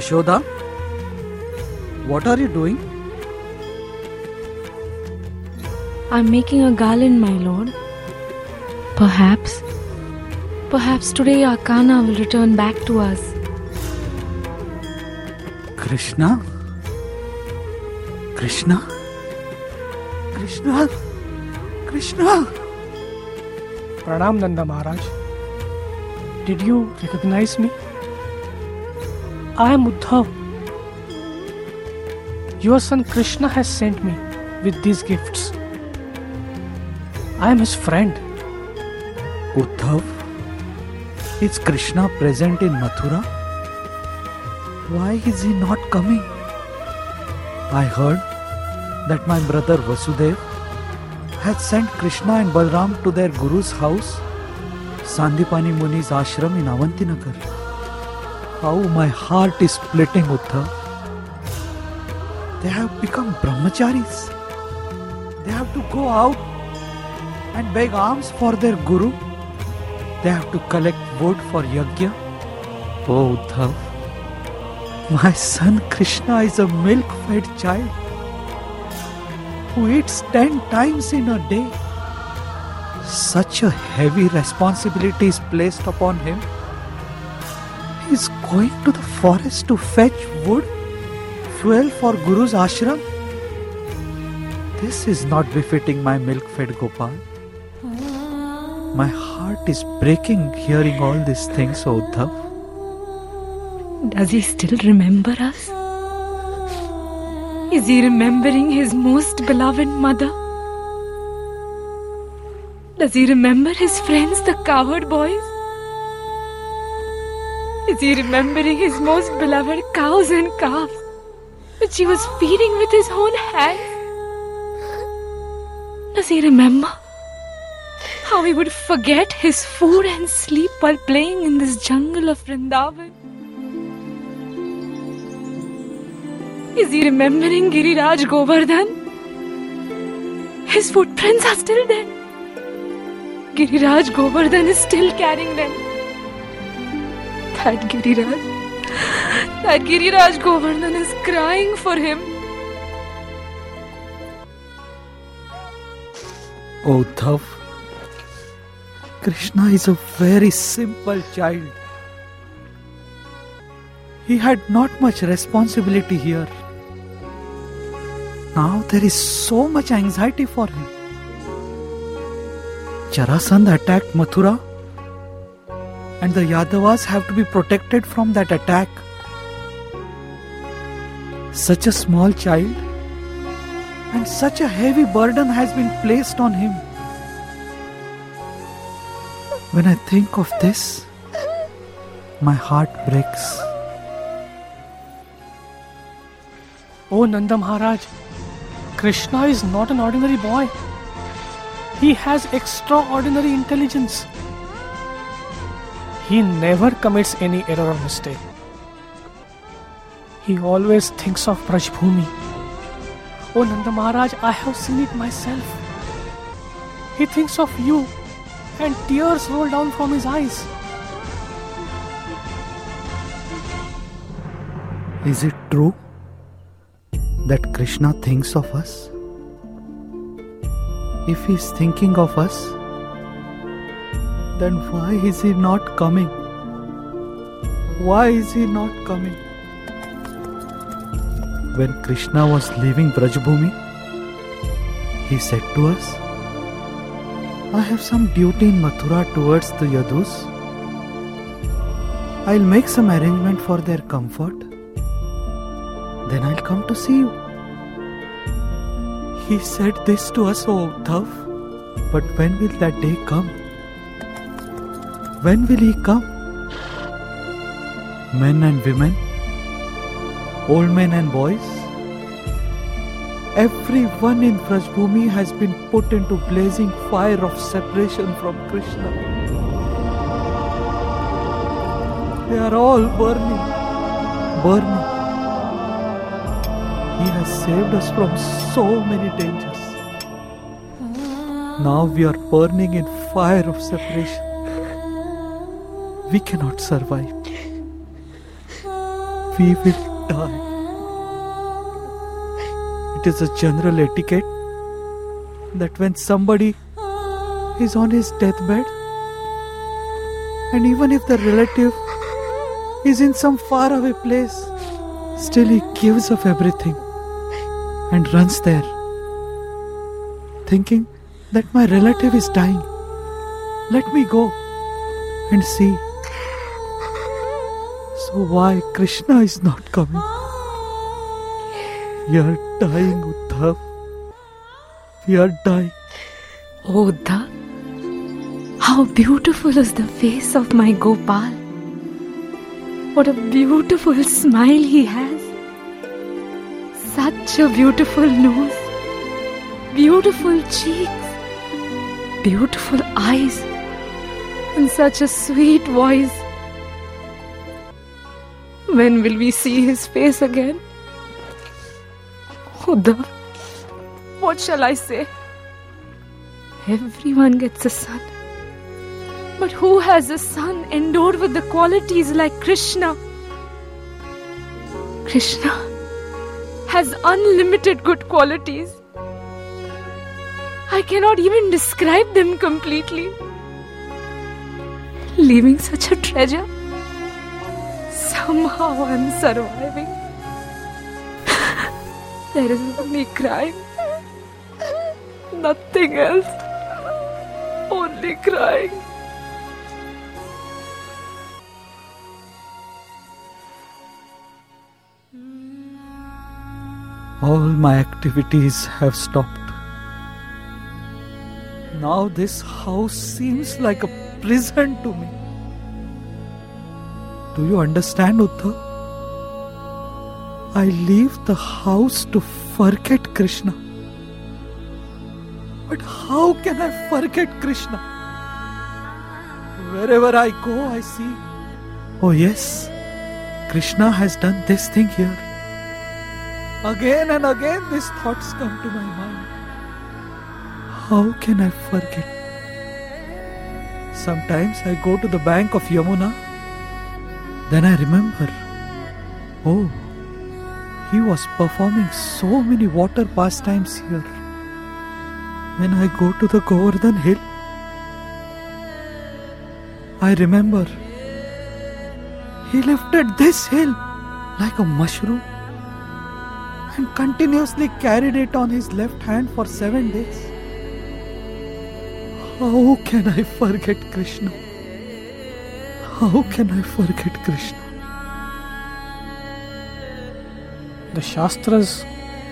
Yashoda, what are you doing? I'm making a garland, my lord. Perhaps today our Kana will return back to us. Krishna? Krishna? Krishna? Krishna? Pranam, Nanda Maharaj. Did you recognize me? I am Uddhav. Your son Krishna has sent me with these gifts. I am his friend. Uddhav? Is Krishna present in Mathura? Why is he not coming? I heard that my brother Vasudev had sent Krishna and Balram to their guru's house, Sandipani Muni's ashram in Avantinagar. How my heart is splitting, Uddhav. They have become brahmacharis. They have to go out and beg alms for their guru. They have to collect wood for yajna. Oh, Uddhav, my son Krishna is a milk-fed child who eats 10 times in a day. Such a heavy responsibility is placed upon him. He is going to the forest to fetch wood, fuel for Guru's ashram. This is not befitting my milk-fed Gopal. My heart is breaking hearing all these things, O Uddhav. Does he still remember us? Is he remembering his most beloved mother? Does he remember his friends, the cowherd boys? Is he remembering his most beloved cows and calves, which he was feeding with his own hands? Does he remember how he would forget his food and sleep while playing in this jungle of Vrindavan? Is he remembering Giriraj Govardhan? His footprints are still there. Giriraj Govardhan is still carrying them. That Giriraj Govardhan is crying for him. Oh, Uddhav, Krishna is a very simple child. He had not much responsibility here. Now there is so much anxiety for him. Jarasandha attacked Mathura, and the Yadavas have to be protected from that attack. Such a small child, and such a heavy burden has been placed on him. When I think of this, my heart breaks. Oh Nanda Maharaj, Krishna is not an ordinary boy. He has extraordinary intelligence. He never commits any error or mistake. He always thinks of Braj Bhumi. Oh Nanda Maharaj, I have seen it myself. He thinks of you and tears roll down from his eyes. Is it true that Krishna thinks of us? If he is thinking of us, then why is he not coming? Why is he not coming? When Krishna was leaving Braj Bhumi, he said to us, I have some duty in Mathura towards the Yadus. I'll make some arrangement for their comfort. Then I'll come to see you. He said this to us, O Uddhav. But when will that day come? When will he come? Men and women, old men and boys, everyone in Braj Bhumi has been put into blazing fire of separation from Krishna. They are all burning. He has saved us from so many dangers. Now we are burning in fire of separation. We cannot survive. we will die. It is a general etiquette that when somebody is on his deathbed, and even if the relative is in some faraway place, still he gives up everything and runs there, thinking that my relative is dying. Let me go and see. So why Krishna is not coming? We are dying, Uddhav. We are dying. Oh, Uddhav, how beautiful is the face of my Gopal. What a beautiful smile he has. Such a beautiful nose, beautiful cheeks, beautiful eyes, and such a sweet voice. When will we see his face again? Uddhav, what shall I say? Everyone gets a son. But who has a son endowed with the qualities like Krishna? Krishna has unlimited good qualities. I cannot even describe them completely. Leaving such a treasure, somehow I'm surviving. There is only crying. Nothing else. Only crying. All my activities have stopped. Now this house seems like a prison to me. Do you understand, Uddhav? I leave the house to forget Krishna. But how can I forget Krishna? Wherever I go, I see, oh yes, Krishna has done this thing here. Again and again these thoughts come to my mind. How can I forget? Sometimes I go to the bank of Yamuna. Then I remember, oh, he was performing so many water pastimes here. When I go to the Govardhan hill, I remember he lifted this hill like a mushroom and continuously carried it on his left hand for 7 days. How can I forget Krishna? How can I forget Krishna? The Shastras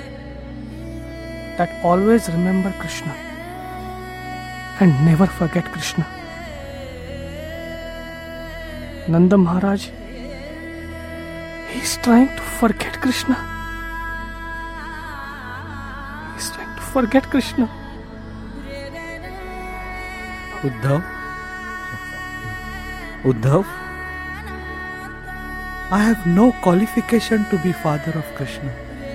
that always remember Krishna and never forget Krishna. Nanda Maharaj, he's trying to forget Krishna. He's trying to forget Krishna. Uddhav, I have no qualification to be father of Krishna.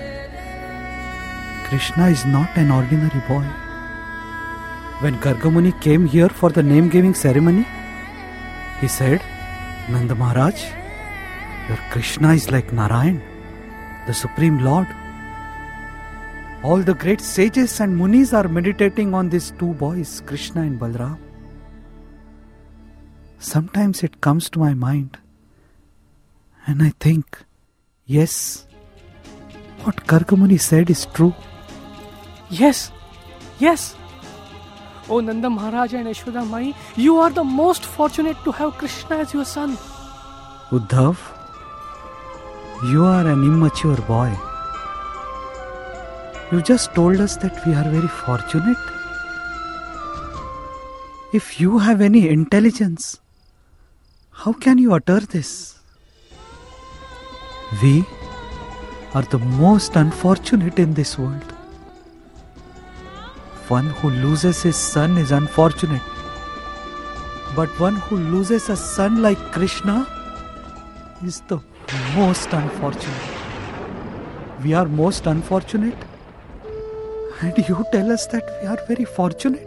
Krishna is not an ordinary boy. When Gargamuni came here for the name-giving ceremony, he said, Nanda Maharaj, your Krishna is like Narayan, the Supreme Lord. All the great sages and munis are meditating on these two boys, Krishna and Balram. Sometimes it comes to my mind and I think, yes, what Gargamuni said is true. Yes, yes. Oh Nanda Maharaj and Yashoda Mai, you are the most fortunate to have Krishna as your son. Uddhav, you are an immature boy. You just told us that we are very fortunate. If you have any intelligence, how can you utter this? We are the most unfortunate in this world. One who loses his son is unfortunate. But one who loses a son like Krishna is the most unfortunate. We are most unfortunate. And you tell us that we are very fortunate.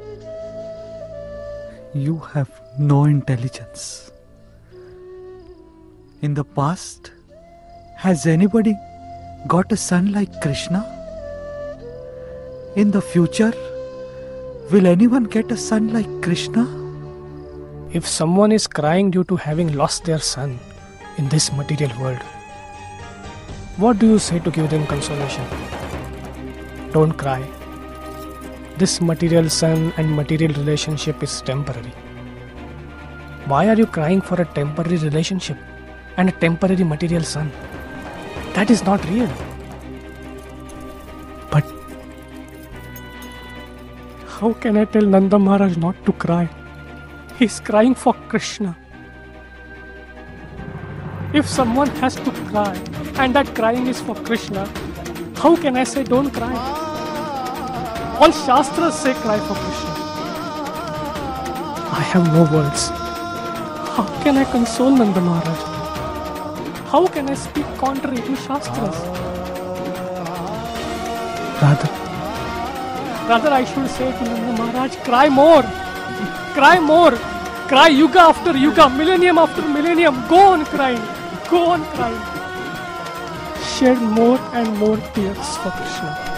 You have no intelligence. In the past, Has anybody got a son like Krishna? In the future, will anyone get a son like Krishna? If someone is crying due to having lost their son in this material world, what do you say to give them consolation? Don't cry. This material son and material relationship is temporary. Why are you crying for a temporary relationship and a temporary material son? That is not real. But how can I tell Nanda Maharaj not to cry? He's crying for Krishna. If someone has to cry and that crying is for Krishna, how can I say don't cry? All Shastras say cry for Krishna. I have no words. How can I console Nanda Maharaj? How can I speak contrary to Shastras? Rather I should say to Nanda Maharaj, cry more! Cry more! Cry yuga after yuga, millennium after millennium. Go on crying. Go on crying. Shed more and more tears for Krishna.